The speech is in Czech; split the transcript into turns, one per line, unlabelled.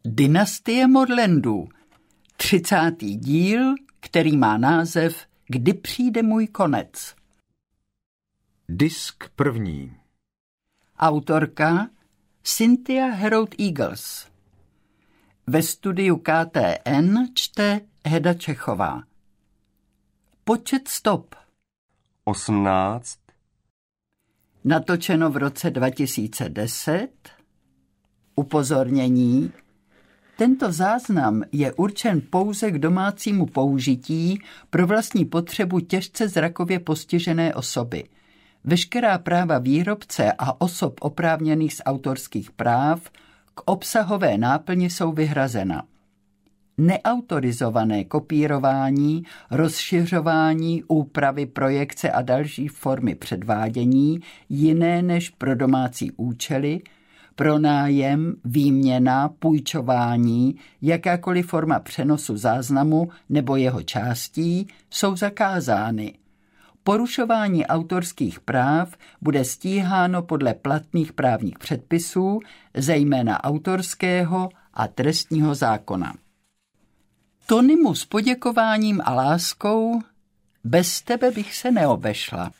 Dynastie Morlandů, 30. díl, který má název Kdy přijde můj konec.
Disk první.
Autorka Cynthia Herod Eagles. Ve studiu KTN čte Heda Čechová. Počet stop.
18.
Natočeno v roce 2010. Upozornění. Tento záznam je určen pouze k domácímu použití pro vlastní potřebu těžce zrakově postižené osoby. Veškerá práva výrobce a osob oprávněných z autorských práv k obsahové náplni jsou vyhrazena. Neautorizované kopírování, rozšiřování, úpravy, projekce a další formy předvádění jiné než pro domácí účely, pronájem, výměna, půjčování, jakákoliv forma přenosu záznamu nebo jeho částí jsou zakázány. Porušování autorských práv bude stíháno podle platných právních předpisů, zejména autorského a trestního zákona. Tonymu s poděkováním a láskou, bez tebe bych se neobešla.